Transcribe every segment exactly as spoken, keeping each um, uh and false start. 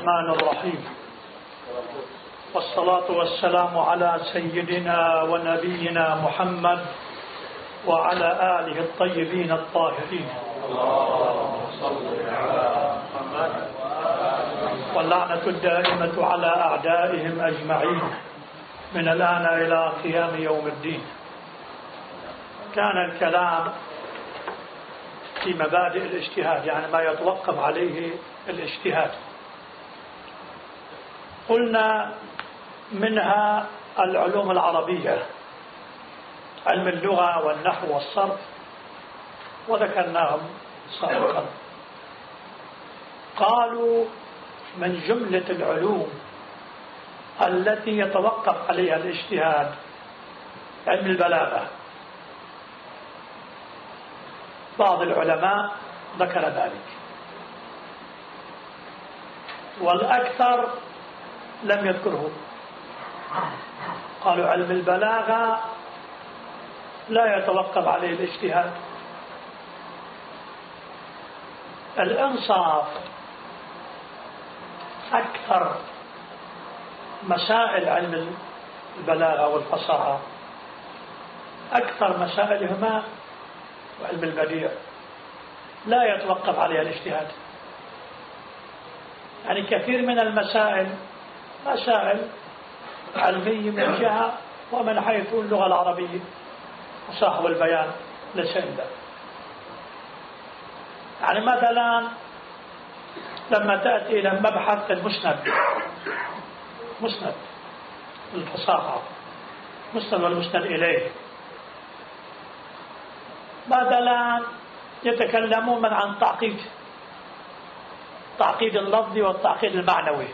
الرحمن الرحيم، والصلاة والسلام على سيدنا ونبينا محمد وعلى آله الطيبين الطاهرين، واللعنة الدائمة على أعدائهم أجمعين من الآن إلى قيام يوم الدين. كان الكلام في مبادئ الاجتهاد، يعني ما يتوقف عليه الاجتهاد. قلنا منها العلوم العربية، علم اللغة والنحو والصرف، وذكرناهم سابقا. قالوا من جملة العلوم التي يتوقف عليها الاجتهاد علم البلاغة. بعض العلماء ذكر ذلك، والأكثر لم يذكره. قالوا علم البلاغة لا يتوقف عليه الاجتهاد. الإنصاف أكثر مسائل علم البلاغة والفصاحة، أكثر مسائلهما وعلم البديع لا يتوقف عليها الاجتهاد. يعني كثير من المسائل مسائل علمية من جهة، ومن حيث اللغة العربية وصاحب البيان ليس عنده. يعني مثلا لما تأتي إلى مبحث المسند، مسند الفصاحة، مسند والمسند إليه، مثلا يتكلمون عن تعقيد تعقيد اللفظي والتعقيد المعنوي،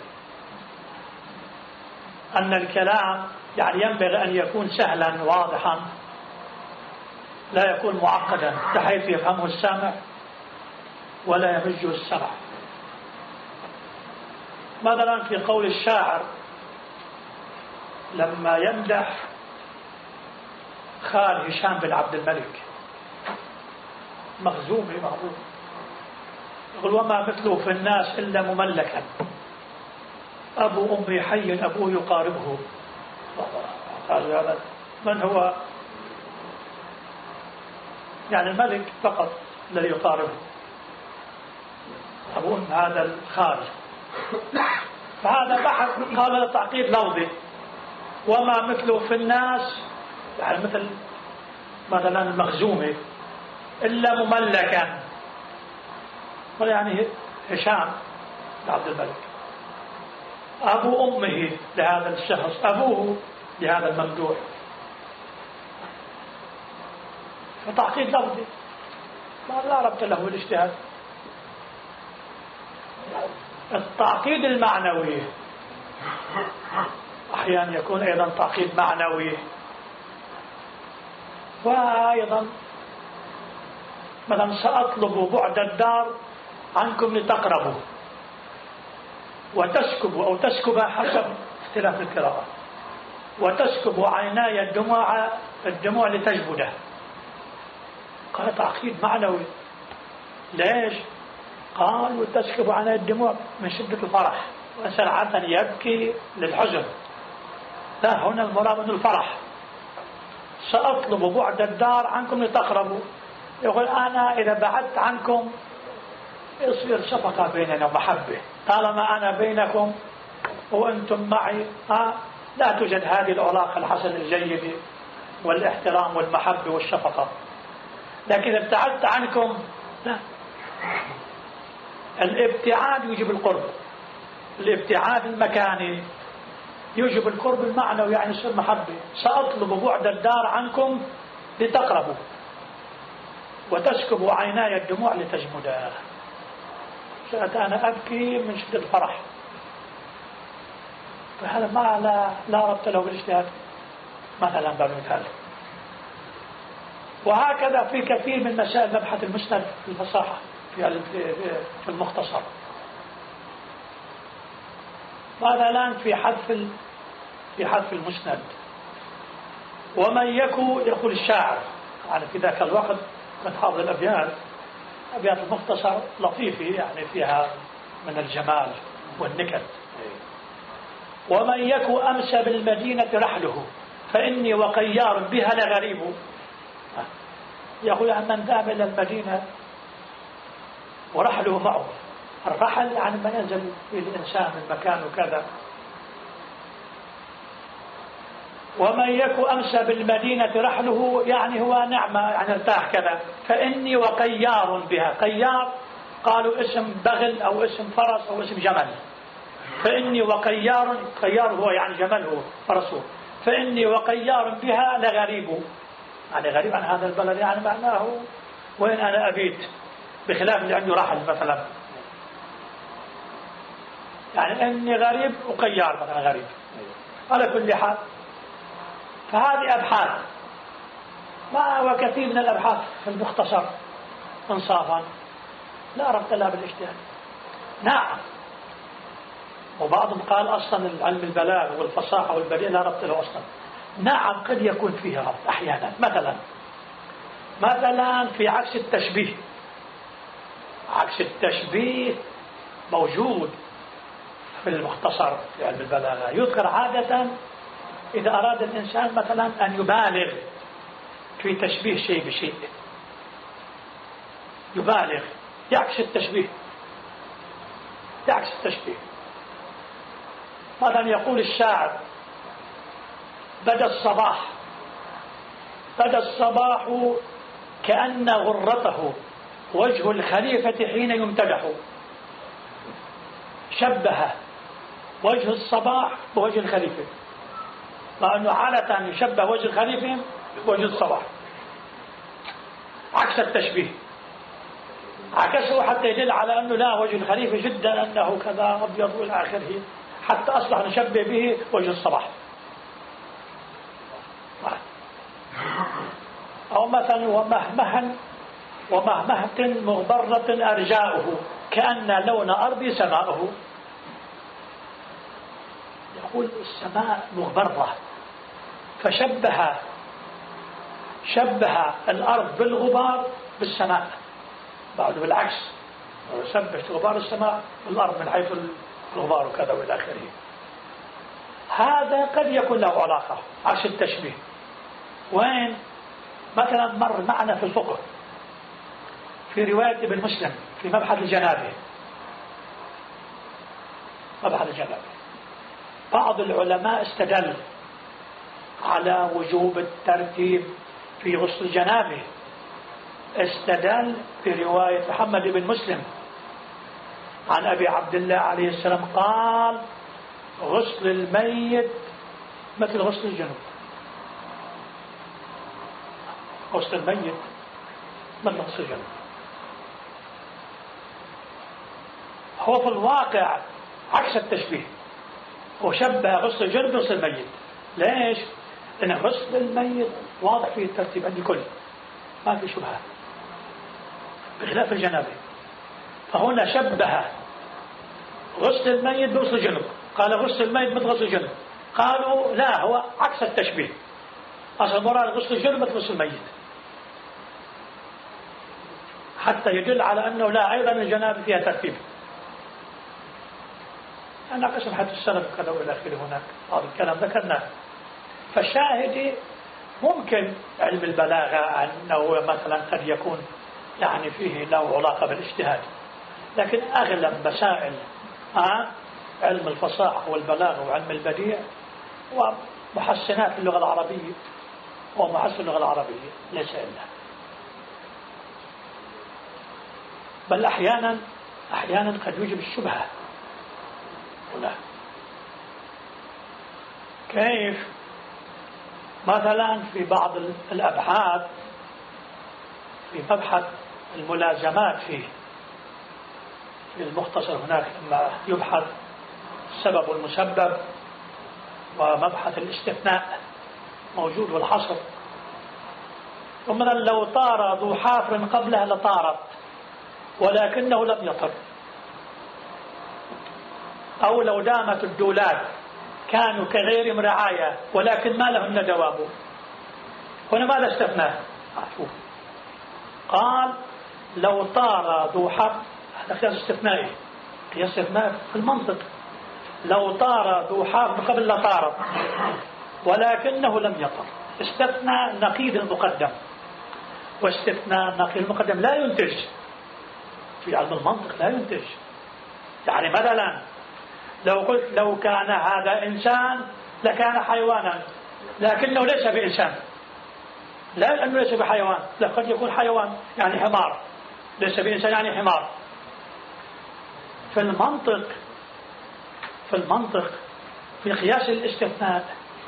أن الكلام يعني ينبغي أن يكون سهلا واضحا، لا يكون معقدا بحيث يفهمه السامع ولا يمجه السمع. مثلا في قول الشاعر لما يمدح خال هشام بن عبد الملك مخزومي معروف، يقول وما مثله في الناس إلا مملكا، أبو أمي حي أبوه يقاربه. قال هذا من هو؟ يعني الملك فقط الذي يقاربه، أبو أم هذا الخال. فهذا بحث، قال هذا تعقيد لفظي. وما مثله في الناس يعني مثل مثلا المخزومي إلا مملكا، يعني هشام بن عبد الملك أبو أمه لهذا الشخص، أبوه لهذا الممدوح. فتعقيد لفظي لا ربط له الاجتهاد. التعقيد المعنوي أحيانا يكون أيضا تعقيد معنوي، وأيضا مثلا سأطلب بعد الدار عنكم لتقربوا، وتسكب أو تسكب حسب اختلاف القراءة، وتسكب عيناي الدموع الدموع لتجبده. قال تعقيد معنوي. ليش؟ قال وتسكب عيناي الدموع من شدة الفرح، وسرعة يبكي للحزن. لا، هنا المراد من الفرح. سأطلب بعد الدار عنكم لتقربوا، يقول أنا إذا بعدت عنكم يصير شفقة بيننا ومحبة، طالما أنا بينكم وأنتم معي ها لا توجد هذه العلاقة الحسنة الجيدة والاحترام والمحبة والشفقة. لكن إذا ابتعدت عنكم لا. الابتعاد يجب القرب، الابتعاد المكاني يجب القرب المعنوي، يعني يصير محبة. سأطلب بعد الدار عنكم لتقربوا، وتسكب عيناي الدموع لتجمدا. سأت أنا أبكي من شدة الفرح. فهذا ما لا, لا ربط له بالاجتهاد مثلا بالمثال. وهكذا في كثير من مسائل مبحث المسند في الفصاحة في في المختصر. ماذا الآن في حذف في حذف المسند. ومن يكو يقول الشاعر، يعني في ذاك الوقت كنت حافظ الأبيات، أبيات المختصر لطيفة يعني فيها من الجمال والنكد. ومن يك أمس بالمدينة رحله فإني وقيار بها لغريب. يقول من ذهب إلى المدينة ورحله معه. الرحل يعني ما ينزل في الإنسان من مكان وكذا. ومن يك أمس بالمدينة رحله يعني هو نعمة يعني ارتاح كذا. فإني وقيار بها. قيار قالوا اسم بغل أو اسم فرس أو اسم جمل. فإني وقيار، قيار هو يعني جمل هو فرسه. فإني وقيار بها لغريب، يعني غريب عن هذا البلد، يعني معناه وين أنا أبيت، بخلاف اللي عنده رحل مثلا. يعني إني غريب وقيار مثلا غريب. على كل حال فهذه أبحاث، ما وكثير من الأبحاث في المختصر انصافا لا ربط لها بالاجتهاد. نعم، وبعضهم قال أصلا علم البلاغ والفصاحة والبديع لا ربط له أصلا. نعم قد يكون فيه ربط أحيانا، مثلا مثلا في عكس التشبيه. عكس التشبيه موجود في المختصر في علم البلاغة، يذكر عادة إذا أراد الإنسان مثلا أن يبالغ في تشبيه شيء بشيء، يبالغ، يعكس التشبيه، يعكس التشبيه. مثلا يقول الشاعر: بدا الصباح بدا الصباح كأن غرته وجه الخليفة حين يمتدح. شبه وجه الصباح بوجه الخليفة، مع أنه عادة يشبه وجه الخليفة بوجه الصباح، عكس التشبيه. عكسه حتى يدل على أنه لا، وجه الخليفة جدا أنه كذا أبيض إلى آخره، حتى أصبح نشبه به وجه الصباح. أو مثلا ومهمها ومهمهة مغبرة أرجاؤه كأن لون أرض سماؤه. يقول السماء مغبرة، فشبه شبه الأرض بالغبار بالسماء، بعد بالعكس شبه غبار السماء بالأرض من حيث الغبار وكذا وإلى آخره. هذا قد يكون له علاقة عكس التشبيه. وين؟ مثلا مر معنا في الفقه في رواية ابن مسلم في مبحث الجنابة. مبحث الجنابة بعض العلماء استدل على وجوب الترتيب في غسل الجنابة، استدل في رواية محمد بن مسلم عن أبي عبد الله عليه السلام قال: غسل الميت مثل غسل الجنوب. غسل الميت مثل غسل الجنوب. هو في الواقع عكس التشبيه، وشبه غسل الجنوب بغسل الميت. ليش؟ لأن غسل الميت واضح فيه الترتيب عند الكل، ما في شبهة، بخلاف الجنابة. فهنا شبه غسل الميت بغسل الجنوب، قال غسل الميت مثل غسل الجنوب. قالوا لا، هو عكس التشبيه، أصل مراد غسل الجنوب مثل غسل الميت، حتى يدل على أنه لا، أيضا الجنابة فيها ترتيب. أنا قسم حتى السلف كذا وإلى آخره، هناك هذا الكلام ذكرناه. فالشاهد ممكن علم البلاغة أنه مثلا قد يكون يعني فيه له علاقة بالاجتهاد، لكن أغلب مسائل آه علم الفصاحة والبلاغة وعلم البديع ومحسنات اللغة العربية ومحسن اللغة العربية ليس إلا، بل أحيانا أحيانا قد يوجب الشبهة. لا. كيف؟ مثلا في بعض الأبحاث في مبحث الملازمات فيه في المختصر هناك لما يبحث السبب والمسبب، ومبحث الاستثناء موجود والحصر. ومثلا لو طار ذو حافر قبلها لطارت ولكنه لم يطر، أو لو دامت الدولات كانوا كغيرهم رعاية ولكن ما لهن دواب. هنا ماذا استثناه؟ قال لو طار ذو حافر، هذا قياس استثنائي، قياس استثناء في المنطق. لو طار ذو حاف قبل لطارت ولكنه لم يطر. استثناء نقيض المقدم، واستثناء نقيض المقدم لا ينتج في علم المنطق، لا ينتج. يعني مثلا لو قلت لو كان هذا إنسان لكان حيوانا، لكنه ليس بإنسان، لا لأنه ليس بحيوان، لا قد يكون حيوان يعني حمار، ليس بإنسان يعني حمار. في المنطق في المنطق في قياس الاستثناء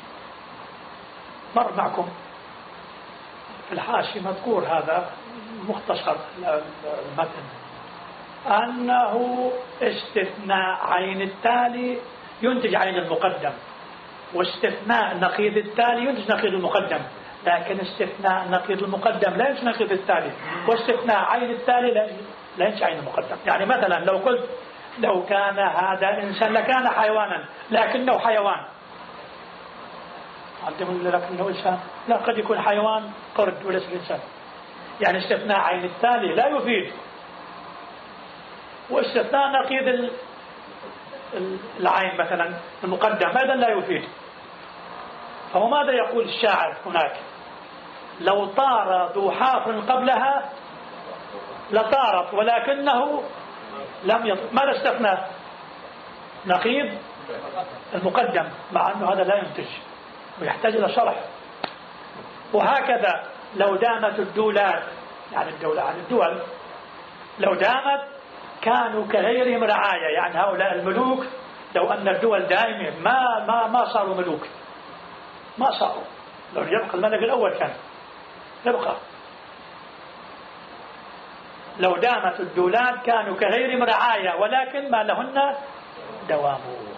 مر معكم في الحاشية مذكور هذا مختصر المتن أنه استثناء عين التالي ينتج عين المقدم، واستثناء نقيض التالي ينتج نقيض المقدم، لكن استثناء نقيض المقدم لا ينتج نقيض التالي، واستثناء عين التالي لا, لا ينتج عين المقدم. يعني مثلا لو قلت لو كان هذا إنسان لكان حيوانا لكنه حيوان، عندهم لكنه إنسان، لا قد يكون حيوان قرد وليس إنسان. يعني استثناء عين التالي لا يفيد، واستثناء نقيض العين مثلا المقدم هذا لا يفيد. فهو ماذا يقول الشاعر هناك؟ لو طار ذو حافر قبلها لطارت ولكنه لم يطر. ماذا استثنى؟ نقيض المقدم، مع أنه هذا لا ينتج ويحتاج إلى شرح. وهكذا لو دامت الدولات، يعني الدولة عن الدول، لو دامت كانوا كغيرهم رعاية، يعني هؤلاء الملوك لو أن الدول دائمة ما ما ما صاروا ملوك، ما صاروا، لو يبقى الملك الأول كان يبقى. لو دامت الدولات كانوا كغيرهم رعاية ولكن ما لهن دوام.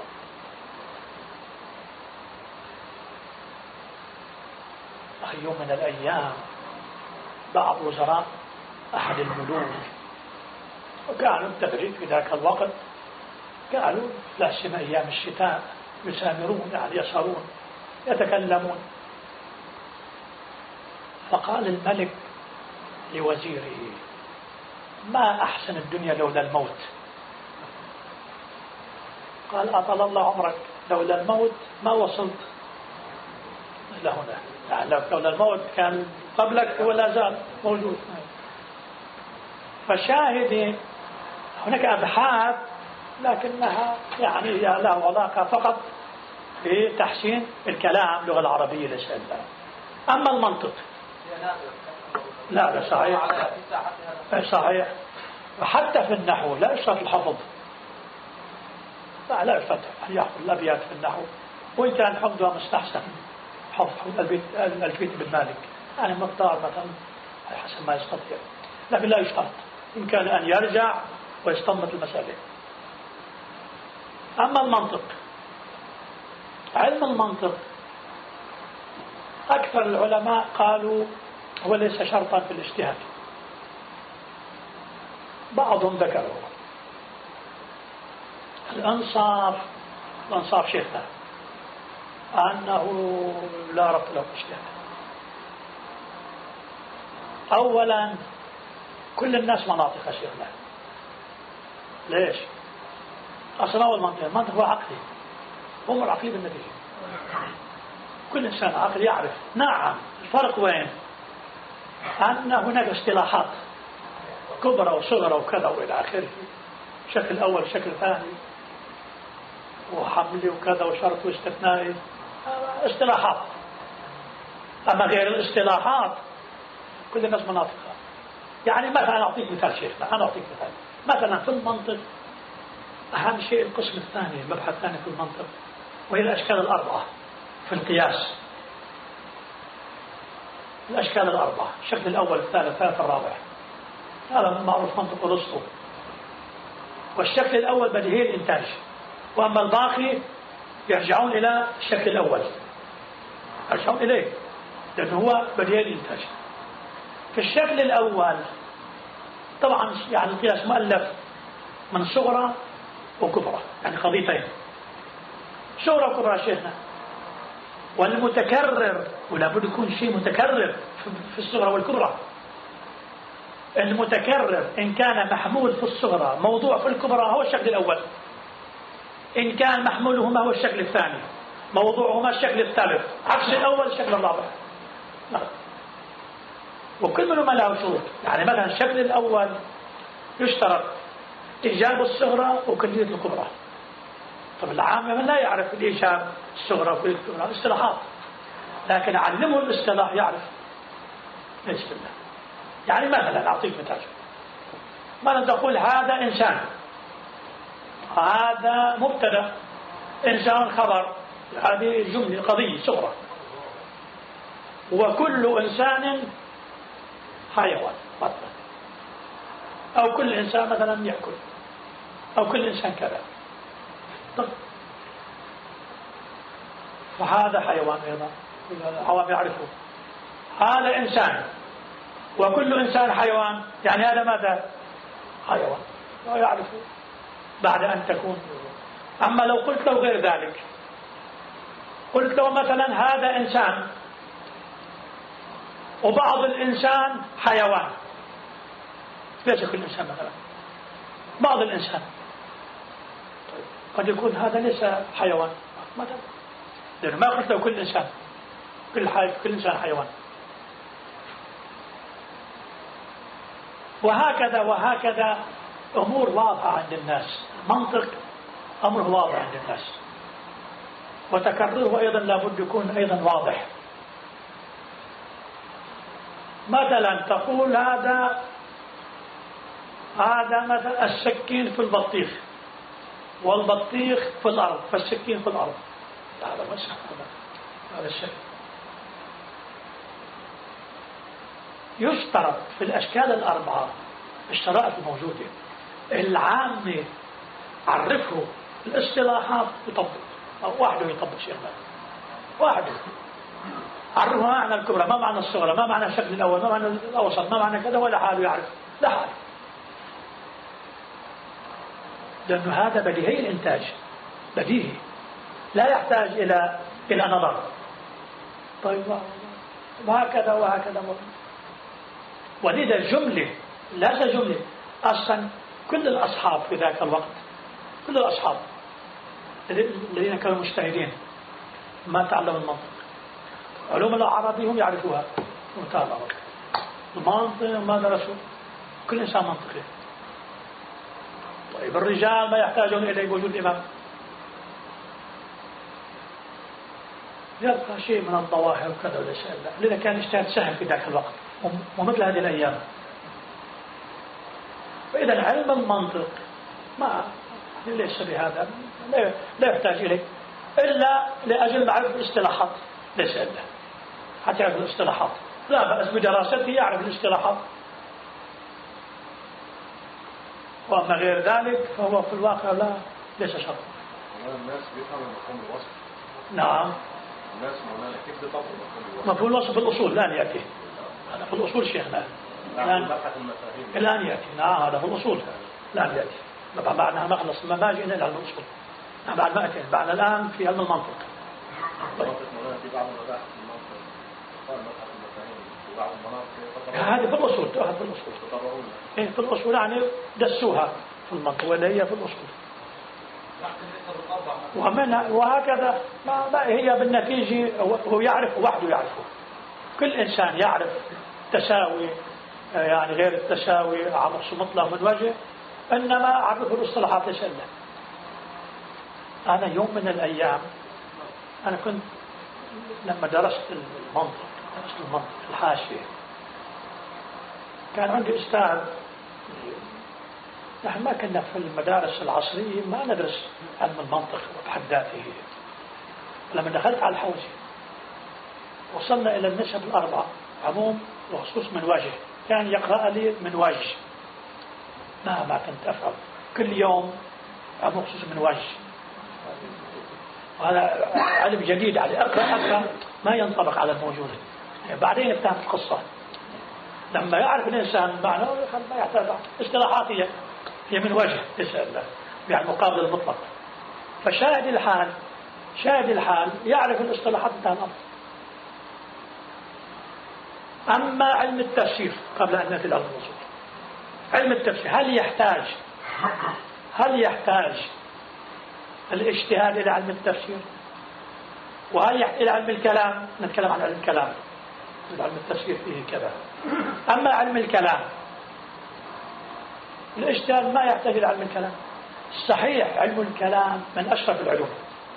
أخي يوم من الأيام بعض وزراء أحد الملوك وكانوا التدريب في ذاك الوقت قالوا لا سيما أيام الشتاء يسامرون، يعني يسهرون يتكلمون. فقال الملك لوزيره ما أحسن الدنيا لولا الموت. قال أطال الله عمرك، لولا الموت ما وصلت إلى هنا، يعني لولا الموت كان قبلك ولا زال موجود. فشاهد هناك أبحاث لكنها يعني له علاقة فقط بتحسين الكلام اللغة العربية ليس إلا. أما المنطق لا لا صحيح صحيح. وحتى في النحو لا يشترط الحفظ، لا لا يشترط أن يحفظ الأبيات في النحو، وإن كان حفظها مستحسن حفظ الألفية بن مالك يعني مقدار مثلا حسب ما يستطيع، لكن لا يشترط، يمكن أن يرجع ويستنبط المسألة. أما المنطق، علم المنطق أكثر العلماء قالوا هو ليس شرطا في الاجتهاد. بعضهم ذكروا الأنصاف، الأنصاف شيخنا أنه لا ربط له بالاجتهاد. أولا كل الناس مناطق شيخنا. ليش؟ أصلا هو المنطق، المنطق هو عقلي، هو العقلي بالنتيجة. كل إنسان عقل يعرف. نعم الفرق وين؟ أن هناك اصطلاحات كبرى وصغرى وكذا وإلى آخره، شكل أول شكل ثاني وحملي وكذا وشرط واستثنائي، اصطلاحات. أما غير الاصطلاحات كل الناس مناطقها. يعني مثلا أعطيك مثال شيخنا، أنا أعطيك مثال. مثلا في المنطق أهم شيء القسم الثاني، المبحث الثاني في المنطق، وهي الأشكال الأربعة في القياس. الأشكال الأربعة، الشكل الأول الثالث الثالث الرابع، هذا معروف منطق الأسطو. والشكل الأول بديهي الإنتاج، وأما الباقي يرجعون إلى الشكل الأول، يرجعون إليه لأنه هو بديهي الإنتاج. في الشكل الأول طبعا يعني القياس مؤلف من صغرى وكبرى، يعني قضيتين صغرى وكبرى شيخنا. والمتكرر، ولا بد يكون شيء متكرر في الصغرى والكبرى. المتكرر إن كان محمول في الصغرى موضوع في الكبرى هو الشكل الأول، إن كان محمولهما هو الشكل الثاني، موضوعهما الشكل الثالث، عكس الأول الشكل الرابع. وكل منهما له شروط. يعني مثلا الشكل الأول يشترط إيجاب الصغرى وكلية الكبرى. طب العام من لا يعرف الإيجاب الصغرى وكلية الكبرى اصطلاحات، لكن علمه الاصطلاح يعرف ليس بالله. يعني مثلا أعطيك مثال، مثلا تقول هذا إنسان، هذا مبتدا، إنسان خبر، هذه جملة قضية صغرى. وكل إنسان حيوان مثلا، أو كل إنسان مثلا يأكل، أو كل إنسان كذا. طيب فهذا حيوان أيضا العوام يعرفه. هذا إنسان وكل إنسان حيوان، يعني هذا ماذا؟ حيوان، لا يعرفه بعد أن تكون. أما لو قلت له غير ذلك، قلت له مثلا هذا إنسان وبعض الإنسان حيوان، ليس كل إنسان مثلا، بعض الإنسان، طيب قد يكون هذا ليس حيوان مثلا، لأنه ما قلت له كل إنسان، كل, حي... كل إنسان حيوان. وهكذا وهكذا أمور واضحة عند الناس، منطق أمره واضح عند الناس، وتكرره أيضا لابد يكون أيضا واضح. مثلا تقول هذا هذا مثلا السكين في البطيخ، والبطيخ في الأرض، فالسكين في الأرض، هذا مسح هذا الشيء. يشترط في الأشكال الأربعة الشرائط الموجودة، العامة عرفه الاصطلاحات يطبق، أو واحده يطبق شيء ما واحده عرفه ما معنى الكبرى، ما معنى الصغرى، ما معنى الشكل الأول، ما معنى الأوسط، ما معنى كذا، ولا حاله يعرف، لا حاله، لأنه هذا بديهي الإنتاج، بديهي لا يحتاج إلى إلى نظر. طيب وهكذا وهكذا. ولذا الجملة ليس جملة أصلا، كل الأصحاب في ذاك الوقت، كل الأصحاب الذين كانوا مجتهدين ما تعلموا المنطق، علوم العربي هم يعرفوها وتعلموا المنطق ما درسوا، كل إنسان منطقي. طيب الرجال ما يحتاجون إلى وجود إمام، يبقى شيء من الظواهر وكذا وليس إلا، لذا كان اجتهاد سهل في ذاك الوقت ومثل هذه الأيام. فإذا علم المنطق ما ليس بهذا، لا يحتاج إليه إلا لأجل معرفة الاصطلاحات، ليس إلا حتى يعرف الاصطلاحات، لا بأس بدراسته يعرف الاصطلاحات. وأما غير ذلك فهو في الواقع لا ليس شرط. الناس بيفهموا مفهوم الوصف. نعم. الناس مولانا كيف بيطبقوا مفهوم الوصف؟ مفهوم الوصف في الأصول لا يأتي، هذا في الأصول شيخنا. الآن الآن يأتي، نعم هذا في الأصول لا يأتي. طبعا بعدنا ما خلص ما جئنا إلى علم الأصول، بعد ما أتينا بعد الآن في علم المنطق. المنطق مولانا في بعض المباحث المنطق، قال مبحث المفاهيم في بعض المناطق. هذه في الأصول، هذه في الأصول. تطرقون. إيه في الأصول يعني دسوها في المنطق ولا هي في الأصول. ومنها وهكذا ما, ما هي بالنتيجة هو يعرف وحده يعرفه، كل إنسان يعرف تساوي يعني غير التساوي عمص مطلق من وجه، إنما عرفه الاصطلاحات ليس إلا. أنا يوم من الأيام أنا كنت لما درست المنطق درست المنطق الحاشية، كان عندي أستاذ، نحن ما كنا في المدارس العصرية ما ندرس علم المنطق بحد ذاته. لما دخلت على الحوزة وصلنا إلى النسب الأربعة، عموم وخصوص من وجه، كان يقرأ لي من وجه، ما ما كنت أفهم، كل يوم عموم خصوص من وجه، وهذا علم جديد علي، أقرأ أقرأ ما ينطبق على الموجود. يعني بعدين افتهمت القصة، لما يعرف الإنسان معنى ما يحتاج اصطلاحاتية، هي من وجه يسأل يعني مقابل المطلق. فشاهد الحال شاهد الحال يعرف الاصطلاحات بتاع الأمر. أما علم التفسير قبل أن نأتي إلى الوصول، علم التفسير هل يحتاج هل يحتاج الاجتهاد إلى علم التفسير؟ وهل يحتاج إلى علم الكلام؟ نتكلم عن علم الكلام، علم التفسير فيه كذا. أما علم الكلام الاجتهاد ما يحتاج إلى علم الكلام. صحيح علم الكلام من أشرف العلوم،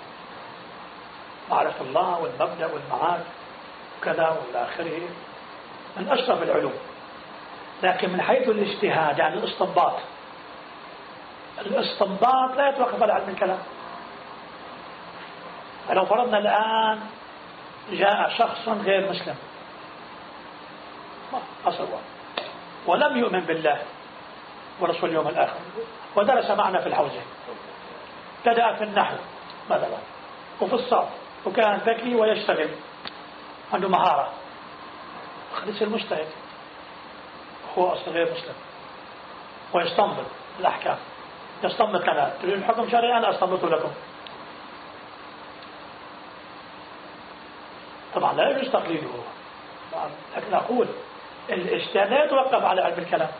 معرفة الله والمبدأ والمعاد وكذا والى آخره، من أشرف العلوم، لكن من حيث الاجتهاد يعني الاستنباط، الاستنباط لا يتوقف على علم الكلام. فلو فرضنا الآن جاء شخص غير مسلم أصلا ولم يؤمن بالله ورسول اليوم الآخر ودرس معنا في الحوزة، ابتدأ في النحو مثلا وفي الصرف وكان ذكي ويشتغل عنده مهارة، خلص المجتهد هو أصلا غير مسلم ويستنبط الأحكام، يستنبط كلام. تريدون حكم شرعي أنا أستنبطه لكم. طبعا لا يجوز تقليده، لكن أقول الاجتهاد لا يتوقف على علم الكلام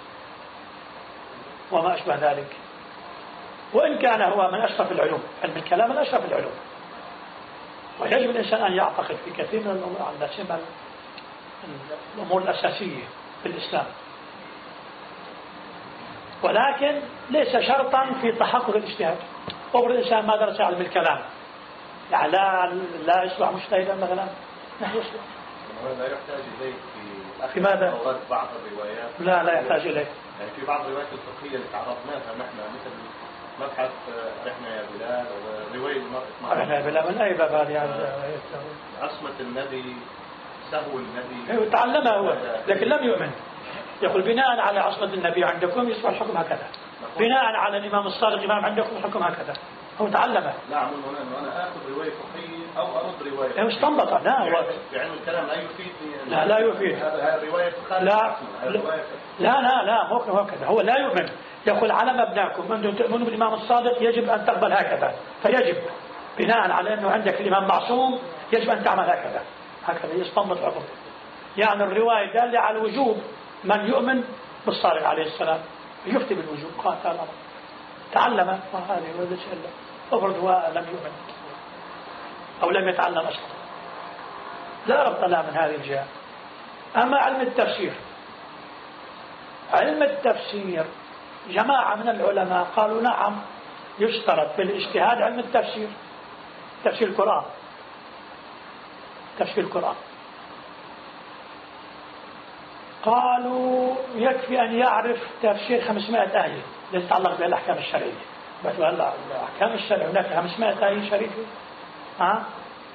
وما أشبه ذلك، وإن كان هو من أشرف العلوم، علم الكلام من أشرف العلوم، ويجب الإنسان أن يعتقد في كثير من الأمور على سبيل الأمور الأساسية في الإسلام، ولكن ليس شرطا في تحقق الاجتهاد. أمر الإنسان ما درس علم الكلام يعني لا لا يصبح مجتهدا مثلا، نحن يصبح. لا يحتاج إليه في في ماذا؟ بعض الروايات. لا لا يحتاج إليه. يعني في بعض الروايات الفقهية اللي تعرضناها نحن مثل مبحث رحنا يا بلال ورواية رحنا يا بلال من أي باب هذه؟ عصمة النبي، سهو النبي. أيوة تعلمها هو لكن لم يؤمن. يقول بناء على عصمة النبي عندكم يصبح الحكم هكذا، بناء على الإمام الصادق إمام عندكم الحكم هكذا. هو تعلمه. لا أقول هنا إنه أنا آخذ رواية فقهية أو أرد رواية. أيوة استنبط. لا هو في علم الكلام لا يفيدني. لا لا يفيد. هذا الرواية لا لا لا لا مو هكذا. هو لا يؤمن. يقول على مبناكم أنتم تؤمنون بالإمام الصادق يجب أن تقبل هكذا، فيجب بناء على أنه عندك الإمام معصوم يجب أن تعمل هكذا. هكذا يستنبط حكم. يعني الرواية دالة على الوجوب، من يؤمن بالصادق عليه السلام يفتي بالوجوب. قال تعالى تعلم وهذه وهذا شيء الله أفرض هو لم يؤمن أو لم يتعلم أصلا، لا ربط له من هذه الجهة. أما علم التفسير، علم التفسير جماعة من العلماء قالوا نعم يشترط في الاجتهاد علم التفسير، تفسير القرآن، تفسير القرآن. قالوا يكفي أن يعرف تفسير خمسمائة آية التي تتعلق بالأحكام الشرعية. بس هلا الأحكام الشرعية هناك خمسمائة آية شريفة، ها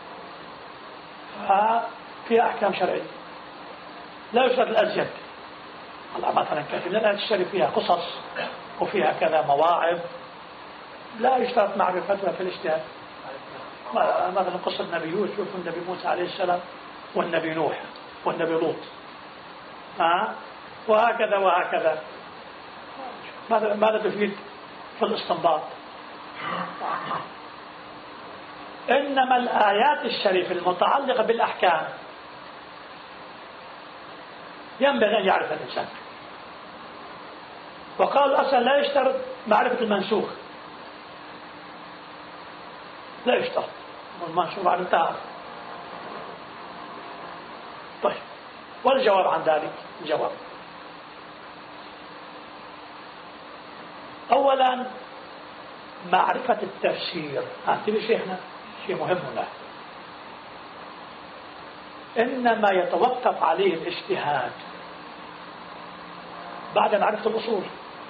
ففيها أحكام شرعية لا يشترط الأزيد. الله مثلا كثير من الآيات الشريفة فيها قصص وفيها كذا مواعظ، لا يشترط معرفتها في الاجتهاد. مثلا قصة النبي يوسف والنبي موسى عليه السلام والنبي نوح والنبي لوط، ها وهكذا وهكذا. ماذا ماذا تفيد في الاستنباط؟ إنما الآيات الشريفة المتعلقة بالأحكام ينبغي أن يعرف الإنسان. وقالوا أصلا لا يشترط معرفة المنسوخ، لا يشترط المنسوخ معرفتها. طيب والجواب عن ذلك الجواب أولا معرفة التفسير. انتبه شيخنا شيء مهم هنا، إنما يتوقف عليه الاجتهاد بعد معرفة الأصول.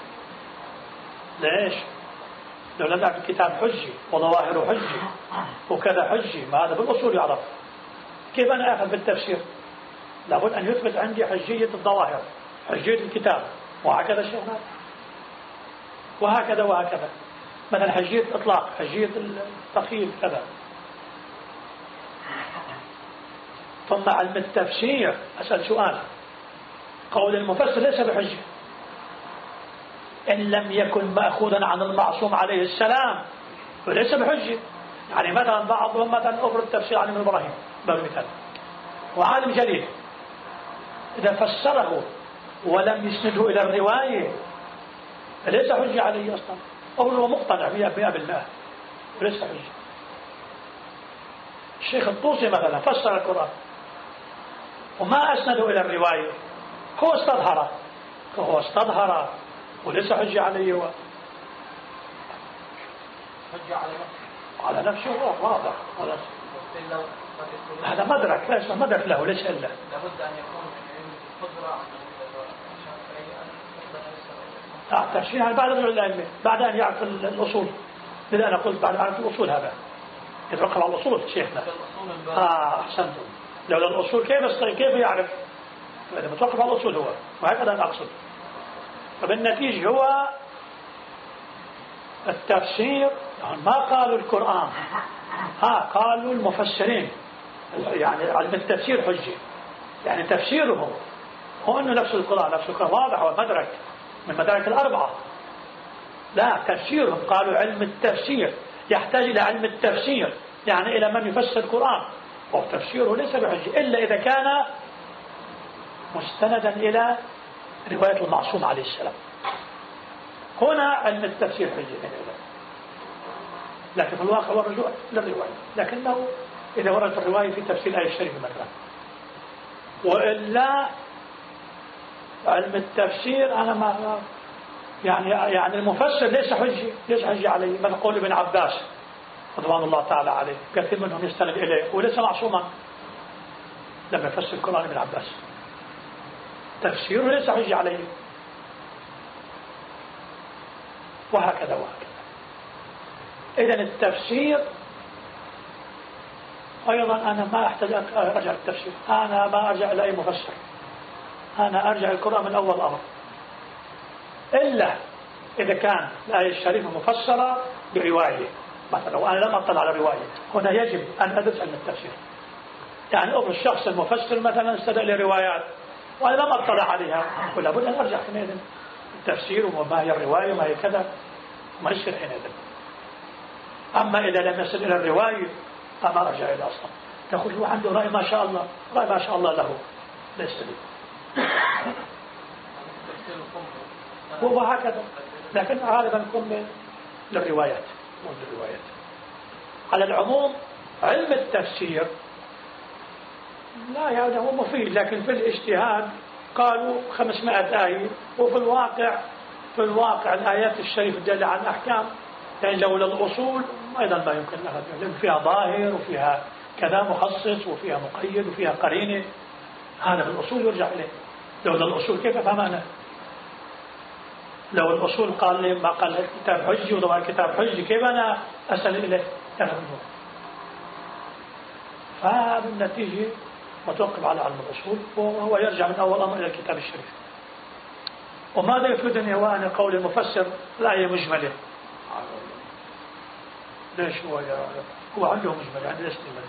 ليش؟ لو لم يعرف الكتاب حجي وظواهره حجي وكذا حجي، ما هذا بالأصول يعرف. كيف أنا أخذ بالتفسير؟ لابد أن يثبت عندي حجية الظواهر، حجية الكتاب، وهكذا شيخنا وهكذا وهكذا. مثلا حجية الإطلاق، حجية التقييد كذا. ثم علم التفسير أسأل سؤال، قول المفسر ليس بحجة إن لم يكن مأخوذا عن المعصوم عليه السلام، وليس بحجة. يعني مثلا بعضهم مثلا أفرد التفسير عن ابن إبراهيم بالمثال، وعالم جليل، إذا فسره ولم يسنده إلى الرواية فليس حجة عليه أصلا، أو هو مقتنع مئة بالمئة وليس حجة. الشيخ الطوسي مثلا فسر القرآن وما أسنده إلى الرواية، هو استظهر هو استظهر وليس حجة عليه هو. حجة على نفسه على نفسه هو واضح. هذا مدرك ليس مدرك له ليس إلا لابد أن يكون من علم القدرة تفسير يعني بعد العلم بعد أن يعرف الأصول. لذا أنا قلت بعد أن يعرف الأصول هذا يتوقف على الأصول شيخنا. آه أحسنتم. لولا الأصول كيف كيف يعرف؟ إذا متوقف على الأصول هو وهكذا أنا أقصد. فبالنتيجة هو التفسير يعني ما قالوا القرآن ها قالوا المفسرين يعني علم التفسير حجة يعني تفسيرهم هو أنه نفس القرآن نفس القرآن واضح ومدرك من مدارك الأربعة. لا تفسيرهم قالوا علم التفسير يحتاج إلى علم التفسير يعني إلى من يفسر القرآن وتفسيره ليس بحجة إلا إذا كان مستندا إلى رواية المعصوم عليه السلام. هنا علم التفسير حجة لكن في الواقع هو الرجوع للرواية لكنه إذا وردت الرواية في تفسير آية الشريف مثلا. وإلا علم التفسير أنا ما يعني يعني المفسر ليس حجة ليس حجة عليه. من قول ابن عباس رضوان الله تعالى عليه كثير منهم يستند إليه وليس معصوما لما يفسر القرآن ابن عباس تفسيره ليس حجة عليه وهكذا وهكذا. إذن التفسير أيضا أنا ما أحتاج أرجع التفسير أنا ما أرجع إلى أي مفسر أنا أرجع القرآن من أول أمر إلا إذا كان الآية الشريفة مفسرة برواية مثلا وأنا لم أطلع على رواية هنا يجب أن أدرس علم التفسير. يعني أمر الشخص المفسر مثلا استدعى لروايات وأنا لم أطلع عليها ولا بد أن أرجع حينئذ التفسير وما هي الرواية وما هي كذا ما يصير حينئذ. أما إذا لم يصل إلى الرواية أما أرجع إلى أصلا تقول هو عنده رأي ما شاء الله رأي ما شاء الله له ليس لي هو هكذا. لكن غالبا نكون للروايات والروايات. على العموم علم التفسير لا يعني هو مفيد لكن في الاجتهاد قالوا خمسمائة آية وفي الواقع في الواقع الآيات الشريفة دالة عن أحكام يعني لولا الأصول أيضا ما يمكن لها لأن فيها ظاهر وفيها كذا مخصص وفيها مقيد وفيها قرينة هذا في الأصول يرجع إليه. لولا الأصول كيف أفهم أنا؟ لو الأصول قال لي ما قال الكتاب حجي وضوء الكتاب حجي كيف أنا أسأل إليه؟ فهذا النتيجة متوقف على علم الأصول وهو يرجع من أول أمر إلى الكتاب الشريف. وماذا يفيدني هو أن قول المفسر الآية مجملة ليش هو هو عنده مجملة عنده استمرار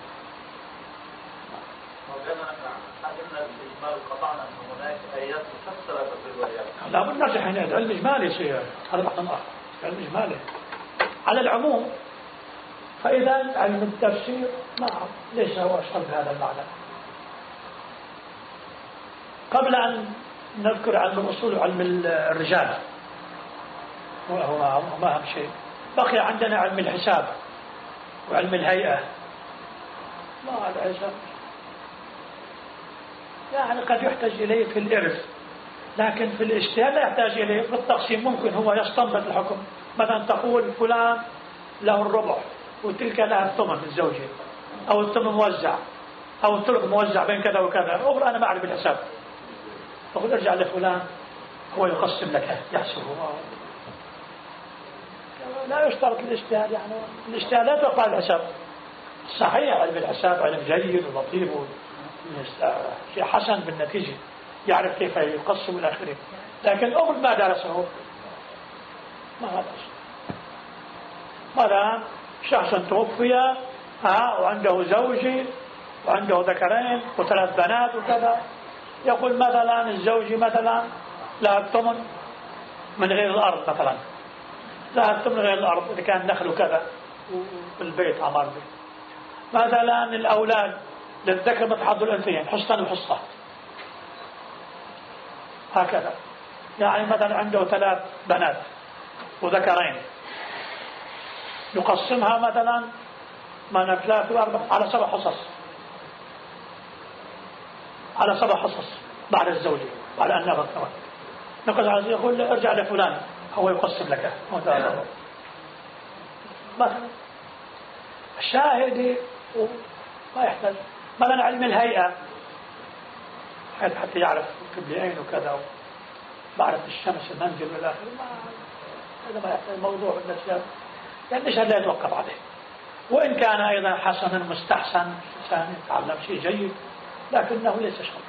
لا بد نرجع هنا المجمالي يصير هذا بحث آخر المجمالي. على العموم فإذا علم التفسير نعم ليس هو أشغل بهذا المعنى. قبل أن نذكر علم الأصول وعلم الرجال وهو ما أهم شيء بقي عندنا علم الحساب وعلم الهيئة. ما الحساب يعني قد يحتاج إليه في الإرث لكن في الاجتهاد لا يحتاج إليه. في التقسيم ممكن هو يستنبط الحكم مثلا تقول فلان له الربع وتلك لها الثمن الزوجي أو الثمن موزع أو الثلث موزع بين كذا وكذا أقول أنا ما أعرف الحساب أقول ارجع لفلان هو يقسم لك يحسبه. لا يشترط الاجتهاد يعني الاجتهاد لا توقع الحساب صحيح علم الحساب علم جيد ولطيف شيء حسن بالنتيجة يعرف كيف يقسم إلى آخره لكن أمر ما درسه ما درسه. مثلا شخص توفي ها وعنده زوجي وعنده ذكرين وثلاث بنات وكذا يقول مثلا الزوجي مثلا لها الثمن من غير الأرض مثلا لها الثمن من غير الأرض إذا كان نخل وكذا والبيت عمار بيت. مثلا الأولاد للذكر مثل حظ الأنثيين حصتان وحصة هكذا. يعني مثلا عنده ثلاث بنات وذكرين، يقسمها مثلا من ثلاث وأربع على سبع حصص، على سبع حصص بعد الزوجة على أن نغفر. نقول يقول ارجع لفلان هو يقسم لك مثلا. الشاهد ما يحتاج مثلا علم الهيئة حتى يعرف قبلين وكذا، معرفة الشمس المنزل والآخر، هذا ما يحتاج موضوع الناس، يعني مش هذا يتوقف عليه. وإن كان أيضا حسنا مستحسن إنسان يتعلم شيء جيد، لكنه ليس شرطا.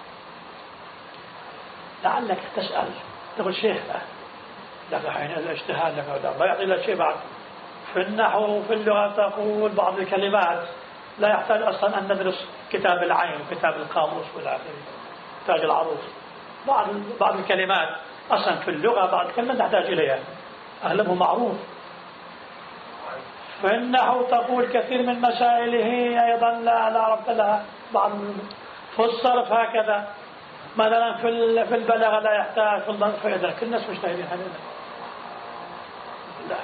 لعلك تسأل تقول شيخ لك حين الاجتهاد لك ما يعطي لك شيء بعد. في النحو وفي اللغة تقول بعض الكلمات لا يحتاج أصلا أن ندرس كتاب العين وكتاب القاموس والآخر، تاج العروس. بعض بعض الكلمات أصلا في اللغة بعض الكلمات نحتاج إليها، أغلبه معروف. في النحو تقول كثير من مسائله أيضا لا لا عرفت لها بعض. في الصرف هكذا مثلا، في في البلاغة لا يحتاج، في الظرف فإذا كل الناس مجتهدين هذا. لا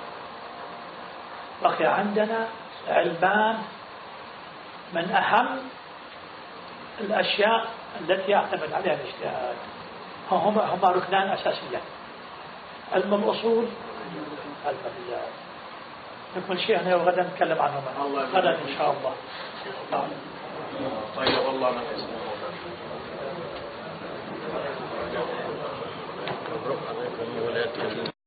بقي عندنا علمان من أهم الأشياء التي يعتمد عليها الاجتهاد، هما هما ركنان أساسيان: علم الأصول، البديهيات. نكمل شيء هنا وغدا نتكلم عنهما غدا إن شاء الله. طيب والله ما